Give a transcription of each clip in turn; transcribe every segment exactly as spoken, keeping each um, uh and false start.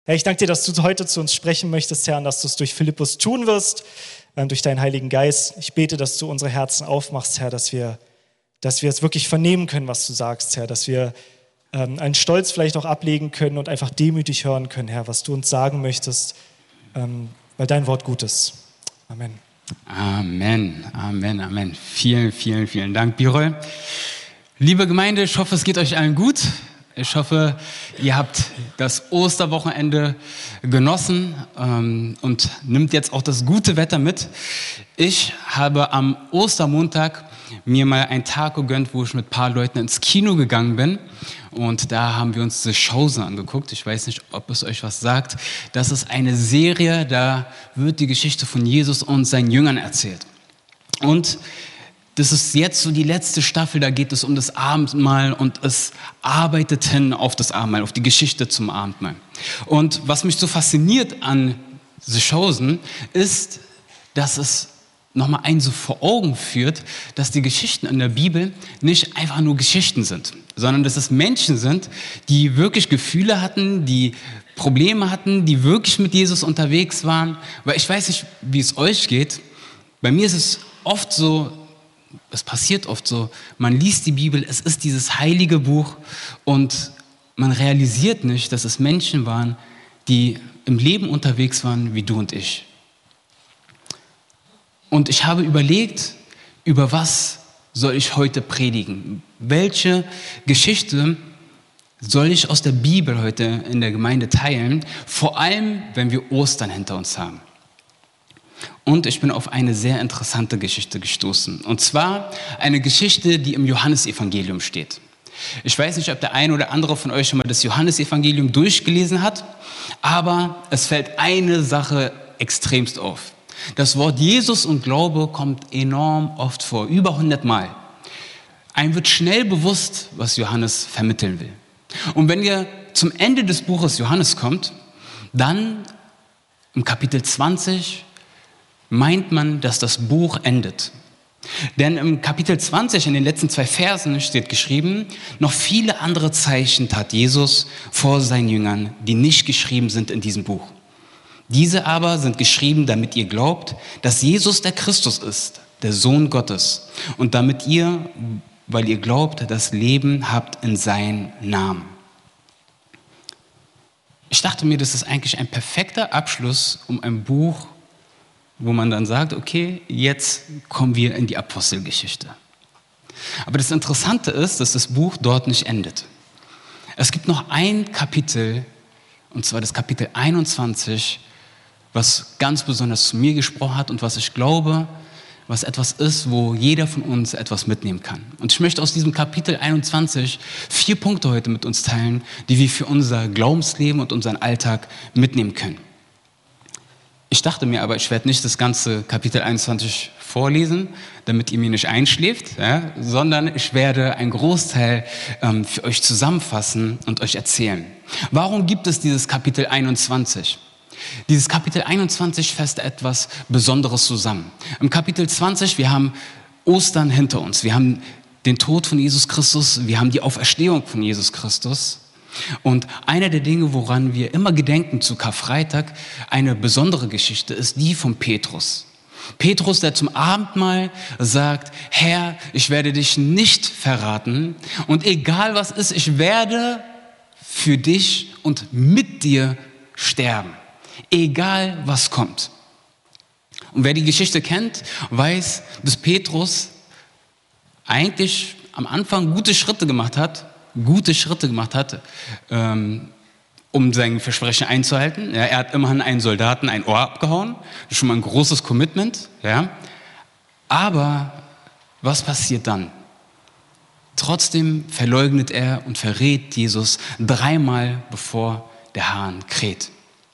Herr, ich danke dir, dass du heute zu uns sprechen möchtest, Herr, und dass du es durch Philippus tun wirst, durch deinen Heiligen Geist. Ich bete, dass du unsere Herzen aufmachst, Herr, dass wir, dass wir es wirklich vernehmen können, was du sagst, Herr, dass wir ähm, einen Stolz vielleicht auch ablegen können und einfach demütig hören können, Herr, was du uns sagen möchtest, ähm, weil dein Wort gut ist. Amen. Amen, Amen, Amen. Vielen, vielen, vielen Dank, Birol. Liebe Gemeinde, ich hoffe, es geht euch allen gut. Ich hoffe, ihr habt das Osterwochenende genossen ähm, und nimmt jetzt auch das gute Wetter mit. Ich habe am Ostermontag mir mal einen Tag gegönnt, wo ich mit ein paar Leuten ins Kino gegangen bin. Und da haben wir uns The Chosen angeguckt. Ich weiß nicht, ob es euch was sagt. Das ist eine Serie, da wird die Geschichte von Jesus und seinen Jüngern erzählt. Und das ist jetzt so die letzte Staffel, da geht es um das Abendmahl und es arbeitet hin auf das Abendmahl, auf die Geschichte zum Abendmahl. Und was mich so fasziniert an The Chosen ist, dass es nochmal einen so vor Augen führt, dass die Geschichten in der Bibel nicht einfach nur Geschichten sind, sondern dass es Menschen sind, die wirklich Gefühle hatten, die Probleme hatten, die wirklich mit Jesus unterwegs waren. Weil ich weiß nicht, wie es euch geht. Bei mir ist es oft so, es passiert oft so, man liest die Bibel, es ist dieses heilige Buch und man realisiert nicht, dass es Menschen waren, die im Leben unterwegs waren wie du und ich. Und ich habe überlegt, über was soll ich heute predigen? Welche Geschichte soll ich aus der Bibel heute in der Gemeinde teilen? Vor allem, wenn wir Ostern hinter uns haben. Und ich bin auf eine sehr interessante Geschichte gestoßen. Und zwar eine Geschichte, die im Johannesevangelium steht. Ich weiß nicht, ob der eine oder andere von euch schon mal das Johannesevangelium durchgelesen hat, aber es fällt eine Sache extremst auf. Das Wort Jesus und Glaube kommt enorm oft vor, über hundert Mal. Einem wird schnell bewusst, was Johannes vermitteln will. Und wenn ihr zum Ende des Buches Johannes kommt, dann im Kapitel zwanzig meint man, dass das Buch endet. Denn im Kapitel zwanzig, in den letzten zwei Versen, steht geschrieben, noch viele andere Zeichen tat Jesus vor seinen Jüngern, die nicht geschrieben sind in diesem Buch. Diese aber sind geschrieben, damit ihr glaubt, dass Jesus der Christus ist, der Sohn Gottes. Und damit ihr, weil ihr glaubt, das Leben habt in seinem Namen. Ich dachte mir, das ist eigentlich ein perfekter Abschluss um ein Buch, wo man dann sagt, okay, jetzt kommen wir in die Apostelgeschichte. Aber das Interessante ist, dass das Buch dort nicht endet. Es gibt noch ein Kapitel, und zwar das Kapitel einundzwanzig, was ganz besonders zu mir gesprochen hat und was ich glaube, was etwas ist, wo jeder von uns etwas mitnehmen kann. Und ich möchte aus diesem Kapitel einundzwanzig vier Punkte heute mit uns teilen, die wir für unser Glaubensleben und unseren Alltag mitnehmen können. Ich dachte mir aber, ich werde nicht das ganze Kapitel einundzwanzig vorlesen, damit ihr mir nicht einschläft, ja, sondern ich werde einen Großteil ähm, für euch zusammenfassen und euch erzählen. Warum gibt es dieses Kapitel einundzwanzig? Dieses Kapitel einundzwanzig fasst etwas Besonderes zusammen. Im Kapitel zwanzig, wir haben Ostern hinter uns. Wir haben den Tod von Jesus Christus, wir haben die Auferstehung von Jesus Christus. Und eine der Dinge, woran wir immer gedenken zu Karfreitag, eine besondere Geschichte, ist die von Petrus. Petrus, der zum Abendmahl sagt, Herr, ich werde dich nicht verraten und egal was ist, ich werde für dich und mit dir sterben. Egal, was kommt. Und wer die Geschichte kennt, weiß, dass Petrus eigentlich am Anfang gute Schritte gemacht hat, gute Schritte gemacht hat, ähm, um sein Versprechen einzuhalten. Ja, er hat immerhin einen Soldaten ein Ohr abgehauen. Das ist schon mal ein großes Commitment. Ja. Aber was passiert dann? Trotzdem verleugnet er und verrät Jesus dreimal, bevor der Hahn kräht.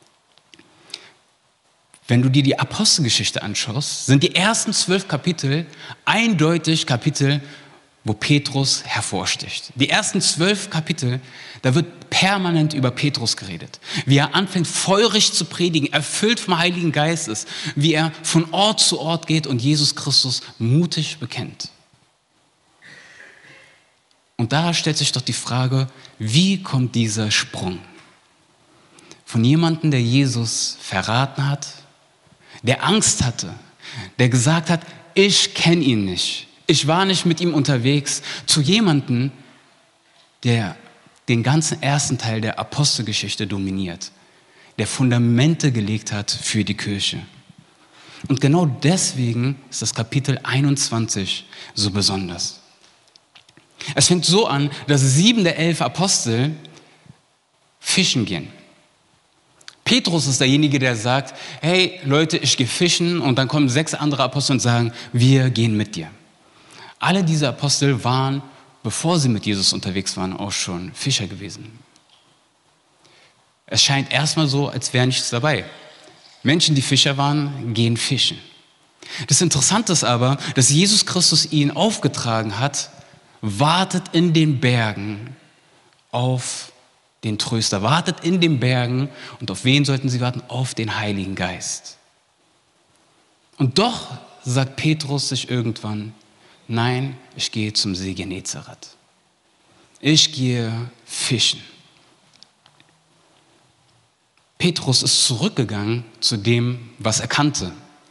Wenn du dir die Apostelgeschichte anschaust, sind die ersten zwölf Kapitel eindeutig Kapitel, wo Petrus hervorsticht. Die ersten zwölf Kapitel, da wird permanent über Petrus geredet. Wie er anfängt, feurig zu predigen, erfüllt vom Heiligen Geist ist. Wie er von Ort zu Ort geht und Jesus Christus mutig bekennt. Und da stellt sich doch die Frage, wie kommt dieser Sprung? von jemandem, der Jesus verraten hat, der Angst hatte, der gesagt hat, ich kenne ihn nicht, ich war nicht mit ihm unterwegs, zu jemandem, der den ganzen ersten Teil der Apostelgeschichte dominiert, der Fundamente gelegt hat für die Kirche. Und genau deswegen ist das Kapitel einundzwanzig so besonders. Es fängt so an, dass sieben der elf Apostel fischen gehen. Petrus ist derjenige, der sagt, hey Leute, ich gehe fischen, und dann kommen sechs andere Apostel und sagen, wir gehen mit dir. Alle diese Apostel waren, bevor sie mit Jesus unterwegs waren, auch schon Fischer gewesen. Es scheint erstmal so, als wäre nichts dabei. Menschen, die Fischer waren, gehen fischen. Das Interessante ist aber, dass Jesus Christus ihnen aufgetragen hat, wartet in den Bergen auf den Tröster, wartet in den Bergen, und auf wen sollten sie warten? Auf den Heiligen Geist. Und doch sagt Petrus sich irgendwann, nein, ich gehe zum See Genezareth. Ich gehe fischen. Petrus ist zurückgegangen zu dem, was er kannte.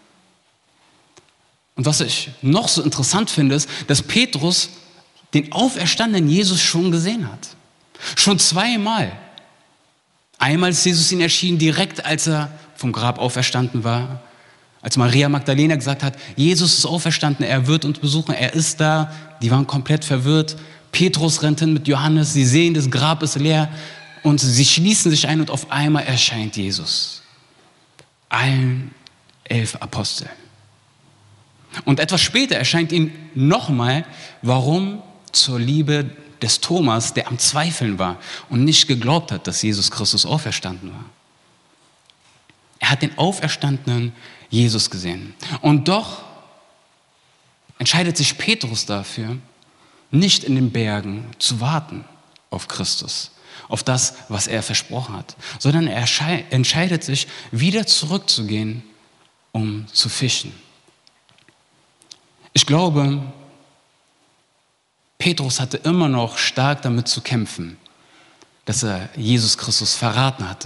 Und was ich noch so interessant finde, ist, dass Petrus den auferstandenen Jesus schon gesehen hat. Schon zweimal. Einmal ist Jesus ihn erschienen, direkt als er vom Grab auferstanden war. Als Maria Magdalena gesagt hat, Jesus ist auferstanden, er wird uns besuchen, er ist da. Die waren komplett verwirrt. Petrus rennt hin mit Johannes, sie sehen, das Grab ist leer, und sie schließen sich ein, und auf einmal erscheint Jesus allen elf Aposteln. Und etwas später erscheint ihnen nochmal, warum? Zur Liebe des Thomas, der am Zweifeln war und nicht geglaubt hat, dass Jesus Christus auferstanden war. Er hat den auferstandenen Jesus gesehen. Und doch entscheidet sich Petrus dafür, nicht in den Bergen zu warten auf Christus, auf das, was er versprochen hat, sondern er entscheidet sich, wieder zurückzugehen, um zu fischen. Ich glaube, Petrus hatte immer noch stark damit zu kämpfen, dass er Jesus Christus verraten hatte.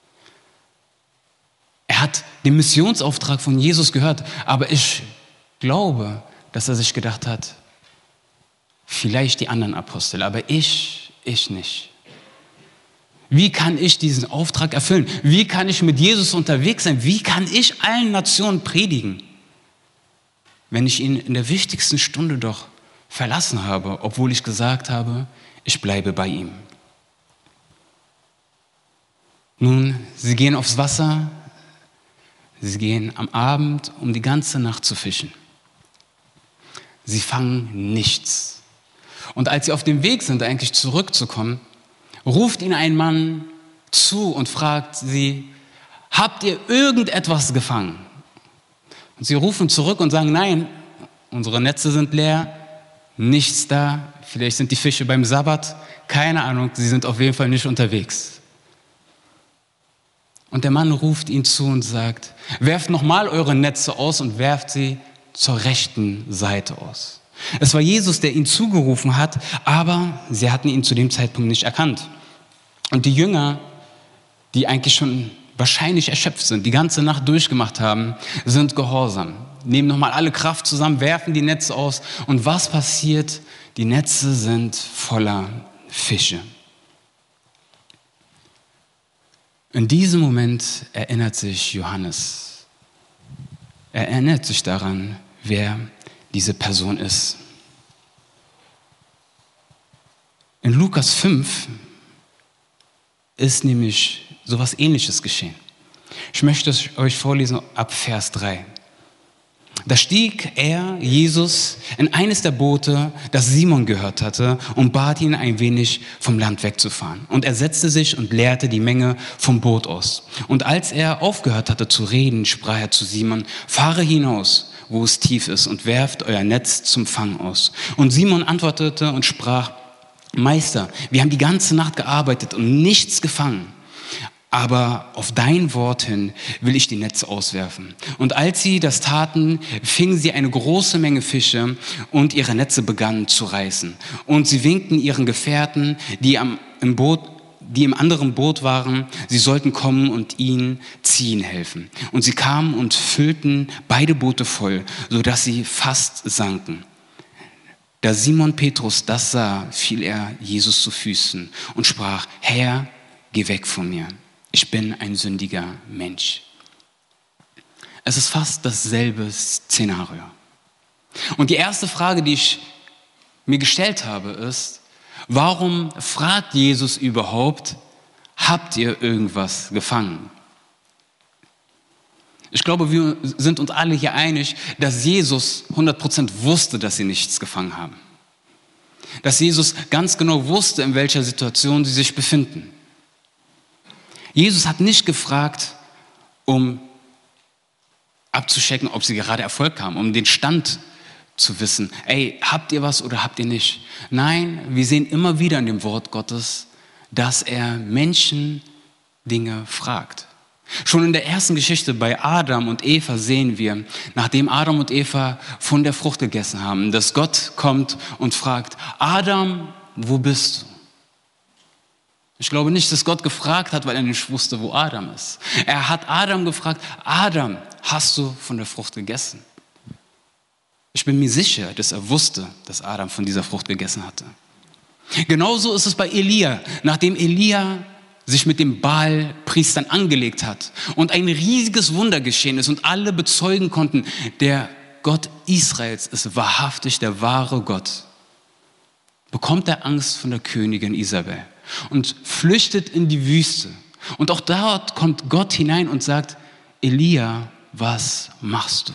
Er hat den Missionsauftrag von Jesus gehört, aber ich glaube, dass er sich gedacht hat, vielleicht die anderen Apostel, aber ich, ich nicht. Wie kann ich diesen Auftrag erfüllen? Wie kann ich mit Jesus unterwegs sein? Wie kann ich allen Nationen predigen, wenn ich ihn in der wichtigsten Stunde doch verlassen habe, obwohl ich gesagt habe, ich bleibe bei ihm? Nun, sie gehen aufs Wasser, sie gehen am Abend, um die ganze Nacht zu fischen. Sie fangen nichts. Und als sie auf dem Weg sind, eigentlich zurückzukommen, ruft ihnen ein Mann zu und fragt sie, habt ihr irgendetwas gefangen? Und sie rufen zurück und sagen, nein, unsere Netze sind leer, nichts da, vielleicht sind die Fische beim Sabbat, keine Ahnung, sie sind auf jeden Fall nicht unterwegs. Und der Mann ruft ihnen zu und sagt, werft nochmal eure Netze aus und werft sie zur rechten Seite aus. Es war Jesus, der ihnen zugerufen hat, aber sie hatten ihn zu dem Zeitpunkt nicht erkannt. Und die Jünger, die eigentlich schon wahrscheinlich erschöpft sind, die ganze Nacht durchgemacht haben, sind gehorsam. Nehmen nochmal alle Kraft zusammen, werfen die Netze aus. Und was passiert? Die Netze sind voller Fische. In diesem Moment erinnert sich Johannes. Er erinnert sich daran, wer diese Person ist. In Lukas fünf ist nämlich sowas Ähnliches geschehen. Ich möchte es euch vorlesen ab Vers drei. Da stieg er, Jesus, in eines der Boote, das Simon gehört hatte, und bat ihn, ein wenig vom Land wegzufahren. Und er setzte sich und leerte die Menge vom Boot aus. Und als er aufgehört hatte zu reden, sprach er zu Simon, fahre hinaus, wo es tief ist, und werft euer Netz zum Fang aus. Und Simon antwortete und sprach, Meister, wir haben die ganze Nacht gearbeitet und nichts gefangen. Aber auf dein Wort hin will ich die Netze auswerfen. Und als sie das taten, fingen sie eine große Menge Fische, und ihre Netze begannen zu reißen. Und sie winkten ihren Gefährten, die am, im Boot die im anderen Boot waren, sie sollten kommen und ihnen ziehen helfen. Und sie kamen und füllten beide Boote voll, sodass sie fast sanken. Da Simon Petrus das sah, fiel er Jesus zu Füßen und sprach: Herr, geh weg von mir, ich bin ein sündiger Mensch. Es ist fast dasselbe Szenario. Und die erste Frage, die ich mir gestellt habe, ist: Warum fragt Jesus überhaupt, habt ihr irgendwas gefangen? Ich glaube, wir sind uns alle hier einig, dass Jesus hundert Prozent wusste, dass sie nichts gefangen haben. Dass Jesus ganz genau wusste, in welcher Situation sie sich befinden. Jesus hat nicht gefragt, um abzuchecken, ob sie gerade Erfolg haben, um den Stand zu wissen. Ey, habt ihr was oder habt ihr nicht? Nein, wir sehen immer wieder in dem Wort Gottes, dass er Menschen Dinge fragt. Schon in der ersten Geschichte bei Adam und Eva sehen wir, nachdem Adam und Eva von der Frucht gegessen haben, dass Gott kommt und fragt: Adam, wo bist du? Ich glaube nicht, dass Gott gefragt hat, weil er nicht wusste, wo Adam ist. Er hat Adam gefragt: Adam, hast du von der Frucht gegessen? Ich bin mir sicher, dass er wusste, dass Adam von dieser Frucht gegessen hatte. Genauso ist es bei Elia. Nachdem Elia sich mit dem Baal-Priestern angelegt hat und ein riesiges Wunder geschehen ist und alle bezeugen konnten, der Gott Israels ist wahrhaftig der wahre Gott, bekommt er Angst von der Königin Isabel und flüchtet in die Wüste. Und auch dort kommt Gott hinein und sagt: Elia, was machst du?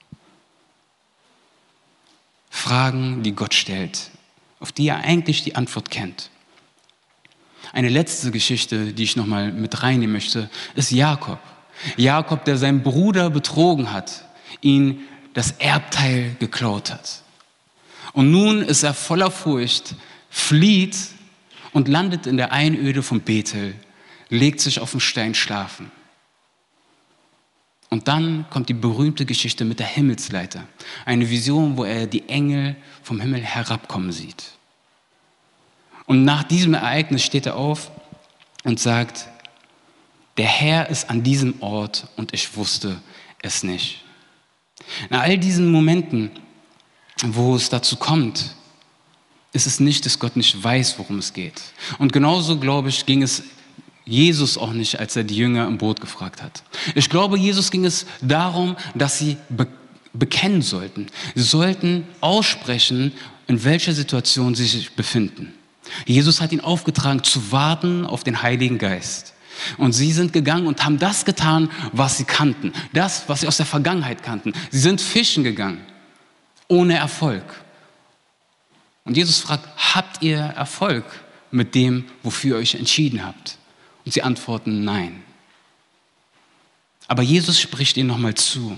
Fragen, die Gott stellt, auf die er eigentlich die Antwort kennt. Eine letzte Geschichte, die ich nochmal mit reinnehmen möchte, ist Jakob. Jakob, der seinen Bruder betrogen hat, ihn das Erbteil geklaut hat. Und nun ist er voller Furcht, flieht und landet in der Einöde von Bethel, legt sich auf den Stein schlafen. Und dann kommt die berühmte Geschichte mit der Himmelsleiter. Eine Vision, wo er die Engel vom Himmel herabkommen sieht. Und nach diesem Ereignis steht er auf und sagt: Der Herr ist an diesem Ort und ich wusste es nicht. Nach all diesen Momenten, wo es dazu kommt, ist es nicht, dass Gott nicht weiß, worum es geht. Und genauso, glaube ich, ging es Jesus auch nicht, als er die Jünger im Boot gefragt hat. Ich glaube, Jesus ging es darum, dass sie be- bekennen sollten. Sie sollten aussprechen, in welcher Situation sie sich befinden. Jesus hat ihnen aufgetragen, zu warten auf den Heiligen Geist. Und sie sind gegangen und haben das getan, was sie kannten. Das, was sie aus der Vergangenheit kannten. Sie sind fischen gegangen, ohne Erfolg. Und Jesus fragt: Habt ihr Erfolg mit dem, wofür ihr euch entschieden habt? Und sie antworten: Nein. Aber Jesus spricht ihnen nochmal zu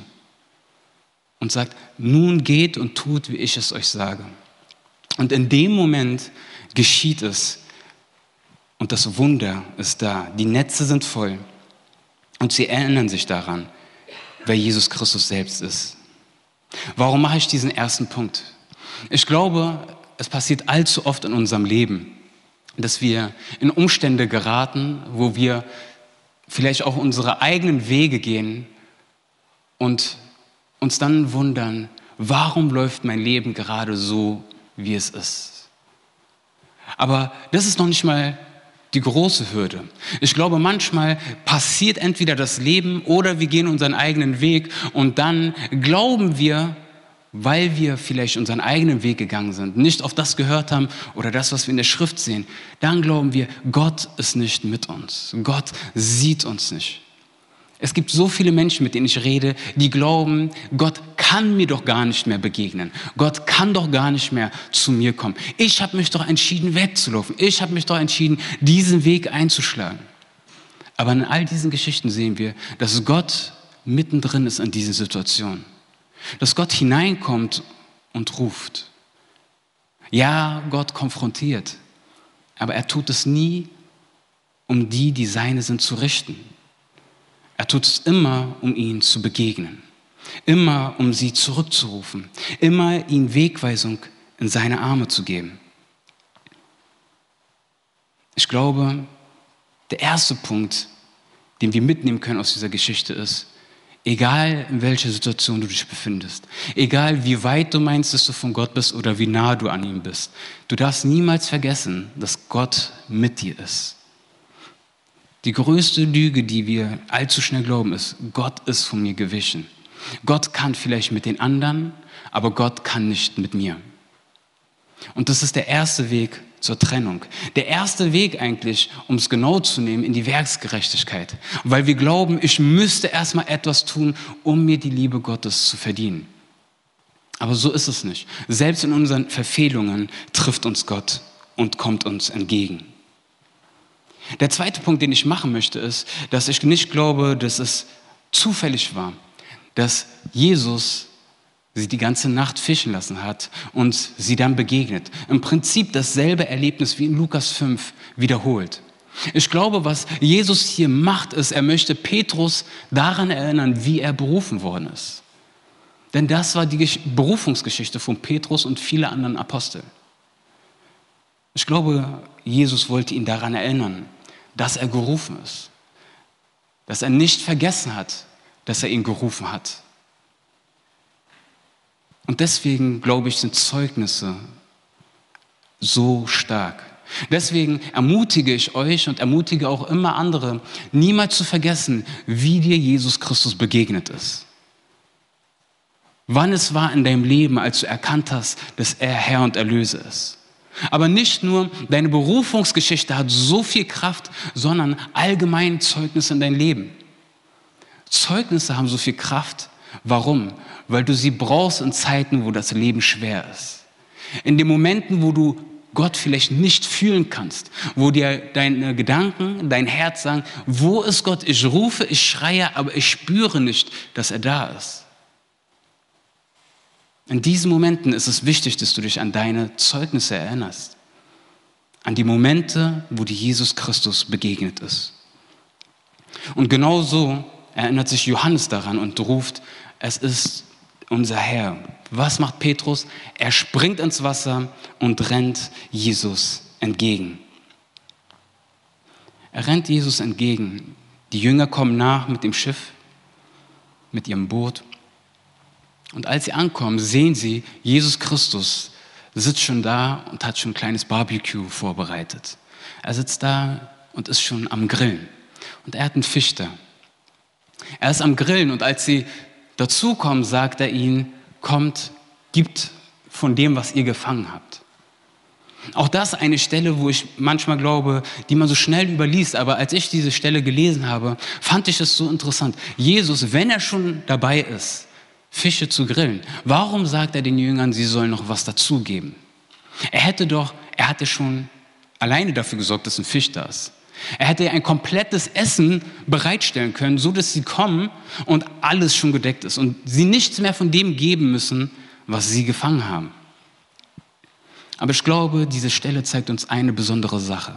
und sagt: Nun geht und tut, wie ich es euch sage. Und in dem Moment geschieht es und das Wunder ist da. Die Netze sind voll und sie erinnern sich daran, wer Jesus Christus selbst ist. Warum mache ich diesen ersten Punkt? Ich glaube, es passiert allzu oft in unserem Leben, dass wir in Umstände geraten, wo wir vielleicht auch unsere eigenen Wege gehen und uns dann wundern: Warum läuft mein Leben gerade so, wie es ist? Aber das ist noch nicht mal die große Hürde. Ich glaube, manchmal passiert entweder das Leben oder wir gehen unseren eigenen Weg und dann glauben wir, weil wir vielleicht unseren eigenen Weg gegangen sind, nicht auf das gehört haben oder das, was wir in der Schrift sehen, dann glauben wir, Gott ist nicht mit uns. Gott sieht uns nicht. Es gibt so viele Menschen, mit denen ich rede, die glauben, Gott kann mir doch gar nicht mehr begegnen. Gott kann doch gar nicht mehr zu mir kommen. Ich habe mich doch entschieden, wegzulaufen. Ich habe mich doch entschieden, diesen Weg einzuschlagen. Aber in all diesen Geschichten sehen wir, dass Gott mittendrin ist in diesen Situationen. Dass Gott hineinkommt und ruft. Ja, Gott konfrontiert, aber er tut es nie, um die, die seine sind, zu richten. Er tut es immer, um ihnen zu begegnen, immer, um sie zurückzurufen, immer ihnen Wegweisung in seine Arme zu geben. Ich glaube, Der erste Punkt, den wir mitnehmen können aus dieser Geschichte ist, egal in welcher Situation du dich befindest, egal wie weit du meinst, dass du von Gott bist oder wie nah du an ihm bist, du darfst niemals vergessen, dass Gott mit dir ist. Die größte Lüge, die wir allzu schnell glauben, ist, Gott ist von mir gewichen. Gott kann vielleicht mit den anderen, aber Gott kann nicht mit mir. Und das ist der erste Weg zur Trennung. Der erste Weg eigentlich, um es genau zu nehmen, in die Werksgerechtigkeit. Weil wir glauben, ich müsste erstmal etwas tun, um mir die Liebe Gottes zu verdienen. Aber so ist es nicht. Selbst in unseren Verfehlungen trifft uns Gott und kommt uns entgegen. Der zweite Punkt, den ich machen möchte, ist, dass ich nicht glaube, dass es zufällig war, dass Jesus sie die ganze Nacht fischen lassen hat und sie dann begegnet. Im Prinzip dasselbe Erlebnis wie in Lukas fünf wiederholt. Ich glaube, was Jesus hier macht, ist, er möchte Petrus daran erinnern, wie er berufen worden ist. Denn das war die Berufungsgeschichte von Petrus und vielen anderen Aposteln. Ich glaube, Jesus wollte ihn daran erinnern, dass er gerufen ist. Dass er nicht vergessen hat, dass er ihn gerufen hat. Und deswegen, glaube ich, sind Zeugnisse so stark. Deswegen ermutige ich euch und ermutige auch immer andere, niemals zu vergessen, wie dir Jesus Christus begegnet ist. Wann es war in deinem Leben, als du erkannt hast, dass er Herr und Erlöser ist. Aber nicht nur deine Berufungsgeschichte hat so viel Kraft, sondern allgemein Zeugnisse in dein Leben. Zeugnisse haben so viel Kraft. Warum? Weil du sie brauchst in Zeiten, wo das Leben schwer ist. In den Momenten, wo du Gott vielleicht nicht fühlen kannst, wo dir deine Gedanken, dein Herz sagen, wo ist Gott? Ich rufe, ich schreie, aber ich spüre nicht, dass er da ist. In diesen Momenten ist es wichtig, dass du dich an deine Zeugnisse erinnerst. An die Momente, wo dir Jesus Christus begegnet ist. Und genau so erinnert sich Johannes daran und ruft, es ist unser Herr. Was macht Petrus? Er springt ins Wasser und rennt Jesus entgegen. Er rennt Jesus entgegen. Die Jünger kommen nach mit dem Schiff, mit ihrem Boot. Und als sie ankommen, sehen sie, Jesus Christus sitzt schon da und hat schon ein kleines Barbecue vorbereitet. Er sitzt da und ist schon am Grillen. Und er hat einen Fisch da. Er ist am Grillen und als sie dazukommen, sagt er ihnen, kommt, gibt von dem, was ihr gefangen habt. Auch das eine Stelle, wo ich manchmal glaube, die man so schnell überliest, aber als ich diese Stelle gelesen habe, fand ich es so interessant. Jesus, wenn er schon dabei ist, Fische zu grillen, warum sagt er den Jüngern, sie sollen noch was dazugeben? Er hätte doch, er hatte schon alleine dafür gesorgt, dass ein Fisch da ist. Er hätte ein komplettes Essen bereitstellen können, so dass sie kommen und alles schon gedeckt ist und sie nichts mehr von dem geben müssen, was sie gefangen haben. Aber ich glaube, diese Stelle zeigt uns eine besondere Sache.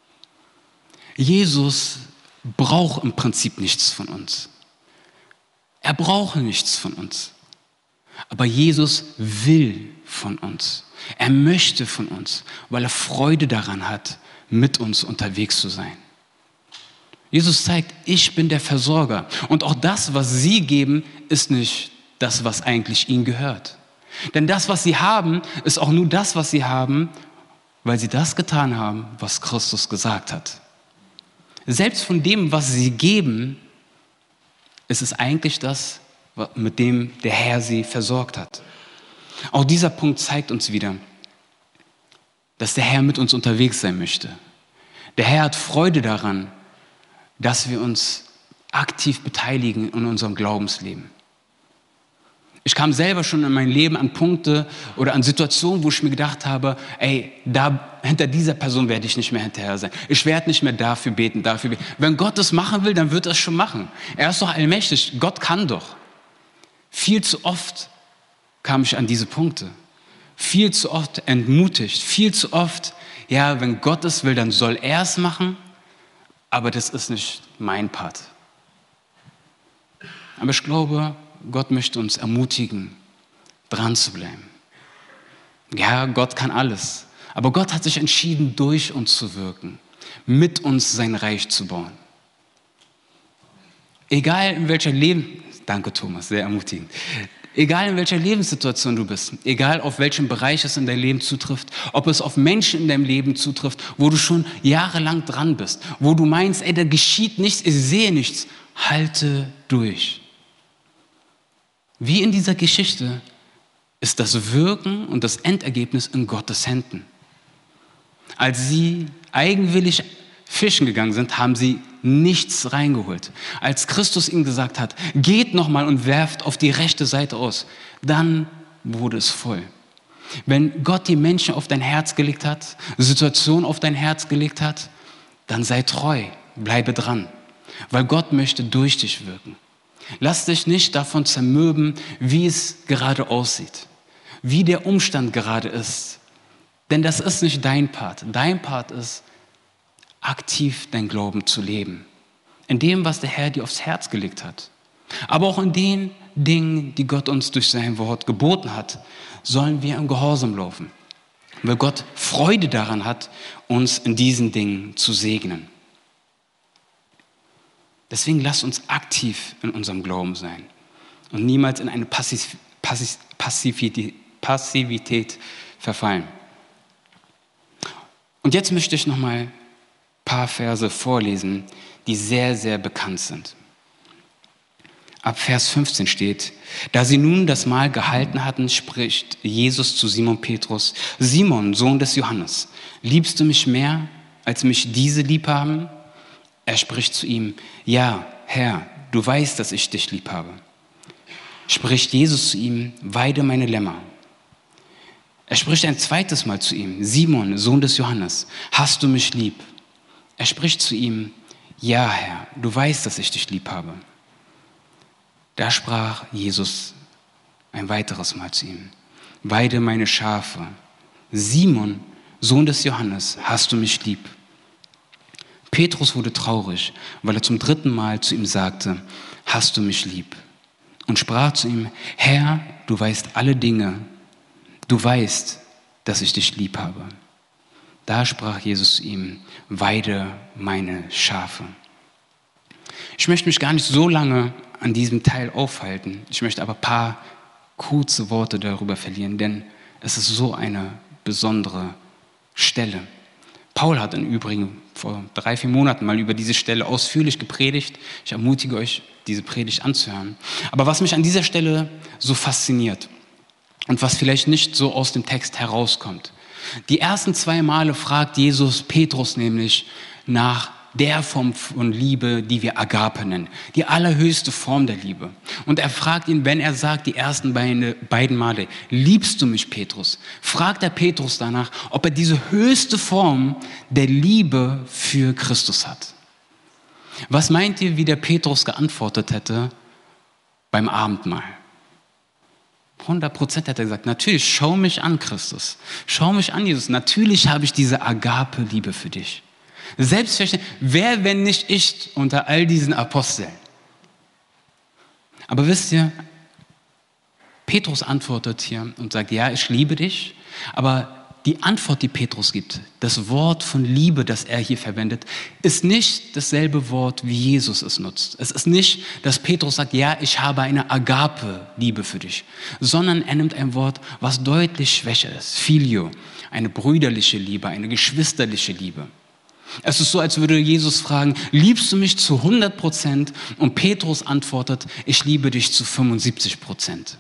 Jesus braucht im Prinzip nichts von uns. Er braucht nichts von uns. Aber Jesus will von uns. Er möchte von uns, weil er Freude daran hat, mit uns unterwegs zu sein. Jesus zeigt, ich bin der Versorger. Und auch das, was sie geben, ist nicht das, was eigentlich ihnen gehört. Denn das, was sie haben, ist auch nur das, was sie haben, weil sie das getan haben, was Christus gesagt hat. Selbst von dem, was sie geben, ist es eigentlich das, mit dem der Herr sie versorgt hat. Auch dieser Punkt zeigt uns wieder, dass der Herr mit uns unterwegs sein möchte. Der Herr hat Freude daran, dass wir uns aktiv beteiligen in unserem Glaubensleben. Ich kam selber schon in meinem Leben an Punkte oder an Situationen, wo ich mir gedacht habe, ey, da, hinter dieser Person werde ich nicht mehr hinterher sein. Ich werde nicht mehr dafür beten, dafür beten. Wenn Gott das machen will, dann wird er es schon machen. Er ist doch allmächtig, Gott kann doch. Viel zu oft kam ich an diese Punkte. Viel zu oft entmutigt, viel zu oft, ja, wenn Gott es will, dann soll er es machen, aber das ist nicht mein Part. Aber ich glaube, Gott möchte uns ermutigen, dran zu bleiben. Ja, Gott kann alles, aber Gott hat sich entschieden, durch uns zu wirken. mit uns sein Reich zu bauen. Egal in welcher Leben, danke Thomas, sehr ermutigend. Egal in welcher Lebenssituation du bist, egal auf welchem Bereich es in dein Leben zutrifft, ob es auf Menschen in deinem Leben zutrifft, wo du schon jahrelang dran bist, wo du meinst, ey, da geschieht nichts, ich sehe nichts, halte durch. Wie in dieser Geschichte ist das Wirken und das Endergebnis in Gottes Händen. Als sie eigenwillig fischen gegangen sind, haben sie nichts reingeholt. Als Christus ihnen gesagt hat, geht nochmal und werft auf die rechte Seite aus, dann wurde es voll. Wenn Gott die Menschen auf dein Herz gelegt hat, Situationen auf dein Herz gelegt hat, dann sei treu, bleibe dran, weil Gott möchte durch dich wirken. Lass dich nicht davon zermürben, wie es gerade aussieht, wie der Umstand gerade ist. Denn das ist nicht dein Part. Dein Part ist, aktiv dein Glauben zu leben. In dem, was der Herr dir aufs Herz gelegt hat. Aber auch in den Dingen, die Gott uns durch sein Wort geboten hat, sollen wir im Gehorsam laufen. Weil Gott Freude daran hat, uns in diesen Dingen zu segnen. Deswegen lasst uns aktiv in unserem Glauben sein und niemals in eine Passiv- Passiv- Passivität, Passivität verfallen. Und jetzt möchte ich nochmal ein paar Verse vorlesen, die sehr, sehr bekannt sind. Ab Vers fünfzehn steht, da sie nun das Mahl gehalten hatten, spricht Jesus zu Simon Petrus, Simon, Sohn des Johannes, liebst du mich mehr, als mich diese lieb haben? Er spricht zu ihm, ja, Herr, du weißt, dass ich dich lieb habe. Spricht Jesus zu ihm, weide meine Lämmer. Er spricht ein zweites Mal zu ihm, Simon, Sohn des Johannes, hast du mich lieb? Er spricht zu ihm, ja, Herr, du weißt, dass ich dich lieb habe. Da sprach Jesus ein weiteres Mal zu ihm, weide meine Schafe. Simon, Sohn des Johannes, hast du mich lieb? Petrus wurde traurig, weil er zum dritten Mal zu ihm sagte, hast du mich lieb? Und sprach zu ihm, Herr, du weißt alle Dinge, du weißt, dass ich dich lieb habe. Da sprach Jesus zu ihm, weide meine Schafe. Ich möchte mich gar nicht so lange an diesem Teil aufhalten. Ich möchte aber ein paar kurze Worte darüber verlieren, denn es ist so eine besondere Stelle. Paul hat im Übrigen vor drei, vier Monaten mal über diese Stelle ausführlich gepredigt. Ich ermutige euch, diese Predigt anzuhören. Aber was mich an dieser Stelle so fasziniert und was vielleicht nicht so aus dem Text herauskommt, die ersten zwei Male fragt Jesus Petrus nämlich nach der Form von Liebe, die wir Agape nennen, die allerhöchste Form der Liebe. Und er fragt ihn, wenn er sagt, die ersten beiden Male, liebst du mich, Petrus? Fragt er Petrus danach, ob er diese höchste Form der Liebe für Christus hat. Was meint ihr, wie der Petrus geantwortet hätte beim Abendmahl? hundert Prozent hat er gesagt, natürlich, schau mich an, Christus. Schau mich an, Jesus. Natürlich habe ich diese Agape-Liebe für dich. Selbstverständlich, wer, wenn nicht ich, unter all diesen Aposteln? Aber wisst ihr, Petrus antwortet hier und sagt, ja, ich liebe dich, aber die Antwort, die Petrus gibt, das Wort von Liebe, das er hier verwendet, ist nicht dasselbe Wort, wie Jesus es nutzt. Es ist nicht, dass Petrus sagt, ja, ich habe eine Agape-Liebe für dich, sondern er nimmt ein Wort, was deutlich schwächer ist, Phileo, eine brüderliche Liebe, eine geschwisterliche Liebe. Es ist so, als würde Jesus fragen, liebst du mich zu hundert Prozent? Und Petrus antwortet, ich liebe dich zu fünfundsiebzig Prozent.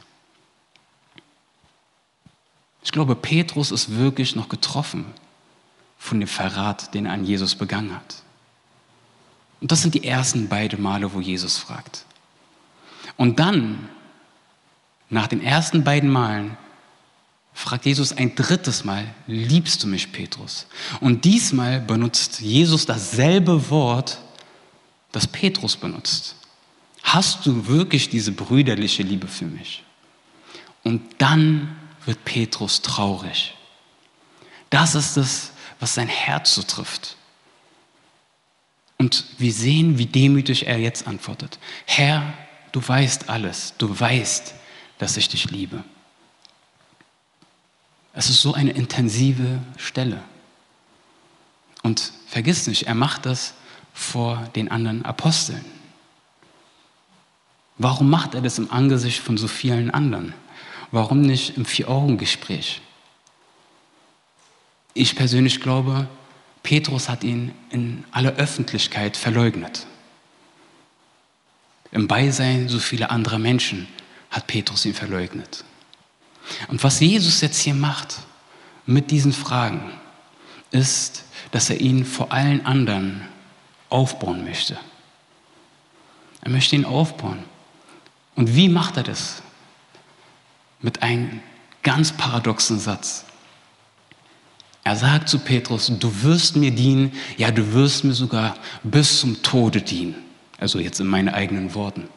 Ich glaube, Petrus ist wirklich noch getroffen von dem Verrat, den er an Jesus begangen hat. Und das sind die ersten beiden Male, wo Jesus fragt. Und dann, nach den ersten beiden Malen, fragt Jesus ein drittes Mal, liebst du mich, Petrus? Und diesmal benutzt Jesus dasselbe Wort, das Petrus benutzt. Hast du wirklich diese brüderliche Liebe für mich? Und dann wird Petrus traurig. Das ist es, was sein Herz so trifft. Und wir sehen, wie demütig er jetzt antwortet. Herr, du weißt alles. Du weißt, dass ich dich liebe. Es ist so eine intensive Stelle. Und vergiss nicht, er macht das vor den anderen Aposteln. Warum macht er das im Angesicht von so vielen anderen? Warum nicht im Vier-Augen-Gespräch? Ich persönlich glaube, Petrus hat ihn in aller Öffentlichkeit verleugnet. Im Beisein so vieler anderer Menschen hat Petrus ihn verleugnet. Und was Jesus jetzt hier macht mit diesen Fragen, ist, dass er ihn vor allen anderen aufbauen möchte. Er möchte ihn aufbauen. Und wie macht er das? Mit einem ganz paradoxen Satz. Er sagt zu Petrus, du wirst mir dienen, ja, du wirst mir sogar bis zum Tode dienen. Also jetzt in meinen eigenen Worten.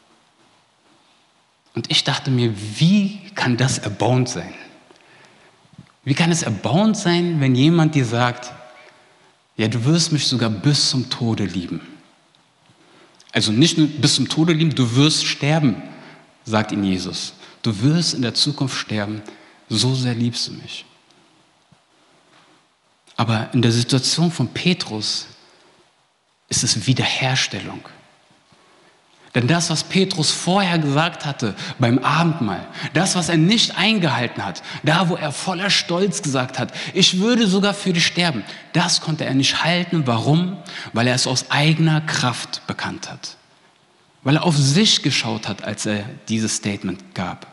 Und ich dachte mir, wie kann das erbauend sein? Wie kann es erbauend sein, wenn jemand dir sagt, ja, du wirst mich sogar bis zum Tode lieben? Also nicht nur bis zum Tode lieben, du wirst sterben, sagt ihm Jesus. Du wirst in der Zukunft sterben, so sehr liebst du mich. Aber in der Situation von Petrus ist es Wiederherstellung. Denn das, was Petrus vorher gesagt hatte beim Abendmahl, das, was er nicht eingehalten hat, da, wo er voller Stolz gesagt hat, ich würde sogar für dich sterben, das konnte er nicht halten. Warum? Weil er es aus eigener Kraft bekannt hat. Weil er auf sich geschaut hat, als er dieses Statement gab.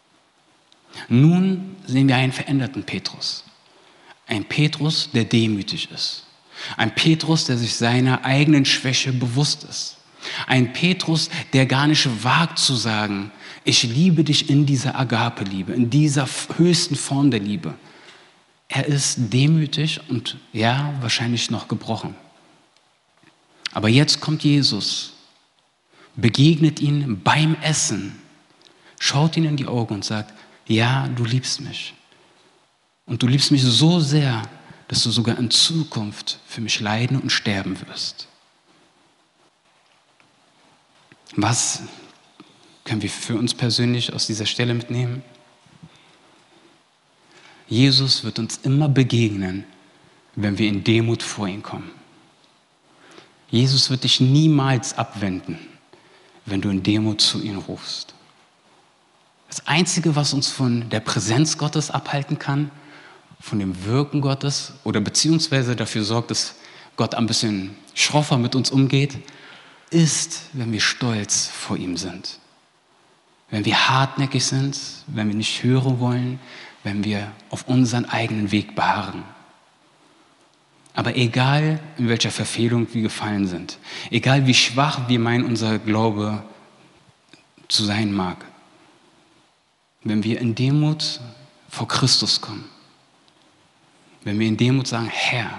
Nun sehen wir einen veränderten Petrus. Ein Petrus, der demütig ist. Ein Petrus, der sich seiner eigenen Schwäche bewusst ist. Ein Petrus, der gar nicht wagt zu sagen, ich liebe dich in dieser Agape-Liebe, in dieser höchsten Form der Liebe. Er ist demütig und ja, wahrscheinlich noch gebrochen. Aber jetzt kommt Jesus, begegnet ihn beim Essen, schaut ihn in die Augen und sagt, ja, du liebst mich. Und du liebst mich so sehr, dass du sogar in Zukunft für mich leiden und sterben wirst. Was können wir für uns persönlich aus dieser Stelle mitnehmen? Jesus wird uns immer begegnen, wenn wir in Demut vor ihn kommen. Jesus wird dich niemals abwenden, wenn du in Demut zu ihm rufst. Das Einzige, was uns von der Präsenz Gottes abhalten kann, von dem Wirken Gottes oder beziehungsweise dafür sorgt, dass Gott ein bisschen schroffer mit uns umgeht, ist, wenn wir stolz vor ihm sind. Wenn wir hartnäckig sind, wenn wir nicht hören wollen, wenn wir auf unseren eigenen Weg beharren. Aber egal, in welcher Verfehlung wir gefallen sind, egal wie schwach wir meinen, unser Glaube zu sein mag, wenn wir in Demut vor Christus kommen, wenn wir in Demut sagen, Herr,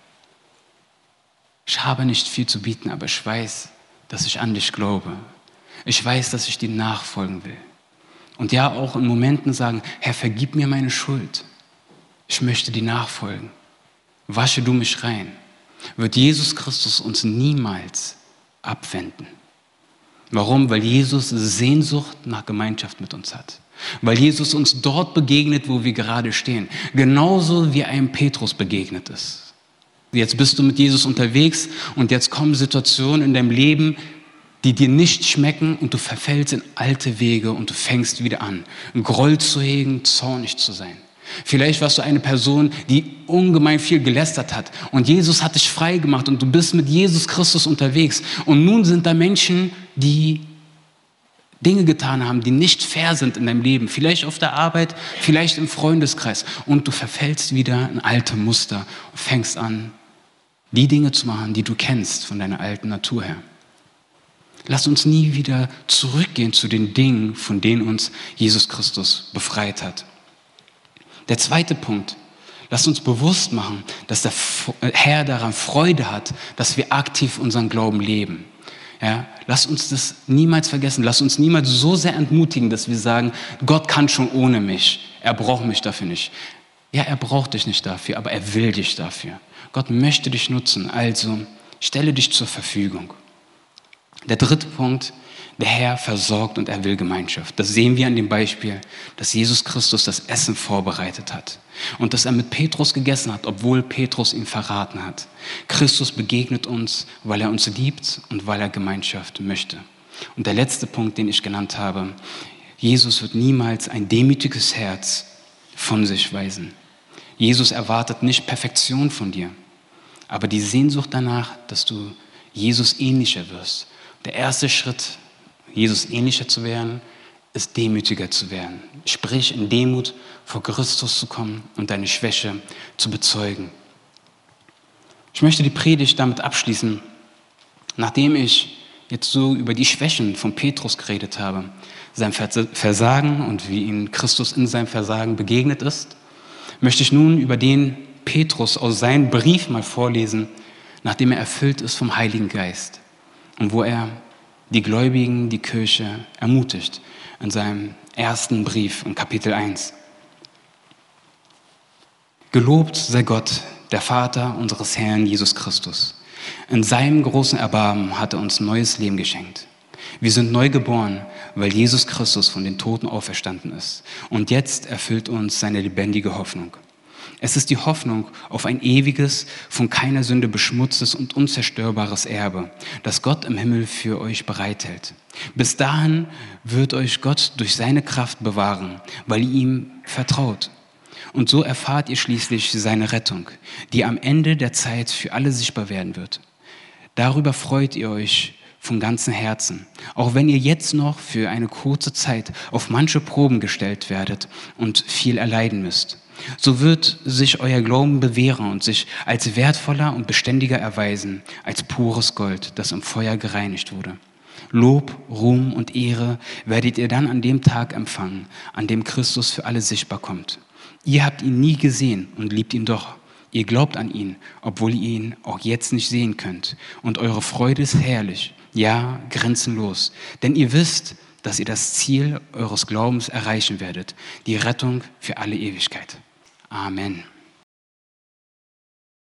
ich habe nicht viel zu bieten, aber ich weiß, dass ich an dich glaube. Ich weiß, dass ich dir nachfolgen will. Und ja, auch in Momenten sagen, Herr, vergib mir meine Schuld. Ich möchte dir nachfolgen. Wasche du mich rein. Wird Jesus Christus uns niemals abwenden. Warum? Weil Jesus Sehnsucht nach Gemeinschaft mit uns hat. Weil Jesus uns dort begegnet, wo wir gerade stehen. Genauso wie einem Petrus begegnet ist. Jetzt bist du mit Jesus unterwegs und jetzt kommen Situationen in deinem Leben, die dir nicht schmecken und du verfällst in alte Wege und du fängst wieder an, Groll zu hegen, zornig zu sein. Vielleicht warst du eine Person, die ungemein viel gelästert hat und Jesus hat dich frei gemacht und du bist mit Jesus Christus unterwegs. Und nun sind da Menschen, die Dinge getan haben, die nicht fair sind in deinem Leben. Vielleicht auf der Arbeit, vielleicht im Freundeskreis. Und du verfällst wieder in alte Muster und fängst an, die Dinge zu machen, die du kennst von deiner alten Natur her. Lass uns nie wieder zurückgehen zu den Dingen, von denen uns Jesus Christus befreit hat. Der zweite Punkt. Lass uns bewusst machen, dass der Herr daran Freude hat, dass wir aktiv unseren Glauben leben. Ja, lass uns das niemals vergessen. Lass uns niemals so sehr entmutigen, dass wir sagen, Gott kann schon ohne mich. Er braucht mich dafür nicht. Ja, er braucht dich nicht dafür, aber er will dich dafür. Gott möchte dich nutzen, also stelle dich zur Verfügung. Der dritte Punkt, Der Herr versorgt und er will Gemeinschaft. Das sehen wir an dem Beispiel, dass Jesus Christus das Essen vorbereitet hat und dass er mit Petrus gegessen hat, obwohl Petrus ihn verraten hat. Christus begegnet uns, weil er uns liebt und weil er Gemeinschaft möchte. Und der letzte Punkt, den ich genannt habe, Jesus wird niemals ein demütiges Herz von sich weisen. Jesus erwartet nicht Perfektion von dir, aber die Sehnsucht danach, dass du Jesus ähnlicher wirst. Der erste Schritt, Jesus ähnlicher zu werden, ist demütiger zu werden. Sprich, in Demut vor Christus zu kommen und deine Schwäche zu bezeugen. Ich möchte die Predigt damit abschließen, nachdem ich jetzt so über die Schwächen von Petrus geredet habe, sein Versagen und wie ihm Christus in seinem Versagen begegnet ist, möchte ich nun über den Petrus aus seinem Brief mal vorlesen, nachdem er erfüllt ist vom Heiligen Geist und wo er die Gläubigen, die Kirche ermutigt in seinem ersten Brief in Kapitel eins. Gelobt sei Gott, der Vater unseres Herrn Jesus Christus. In seinem großen Erbarmen hat er uns neues Leben geschenkt. Wir sind neu geboren, weil Jesus Christus von den Toten auferstanden ist. Und jetzt erfüllt uns seine lebendige Hoffnung. Es ist die Hoffnung auf ein ewiges, von keiner Sünde beschmutztes und unzerstörbares Erbe, das Gott im Himmel für euch bereithält. Bis dahin wird euch Gott durch seine Kraft bewahren, weil ihr ihm vertraut. Und so erfahrt ihr schließlich seine Rettung, die am Ende der Zeit für alle sichtbar werden wird. Darüber freut ihr euch von ganzem Herzen, auch wenn ihr jetzt noch für eine kurze Zeit auf manche Proben gestellt werdet und viel erleiden müsst. So wird sich euer Glauben bewähren und sich als wertvoller und beständiger erweisen, als pures Gold, das im Feuer gereinigt wurde. Lob, Ruhm und Ehre werdet ihr dann an dem Tag empfangen, an dem Christus für alle sichtbar kommt. Ihr habt ihn nie gesehen und liebt ihn doch. Ihr glaubt an ihn, obwohl ihr ihn auch jetzt nicht sehen könnt. Und eure Freude ist herrlich, ja, grenzenlos. Denn ihr wisst, dass ihr das Ziel eures Glaubens erreichen werdet, die Rettung für alle Ewigkeit. Amen.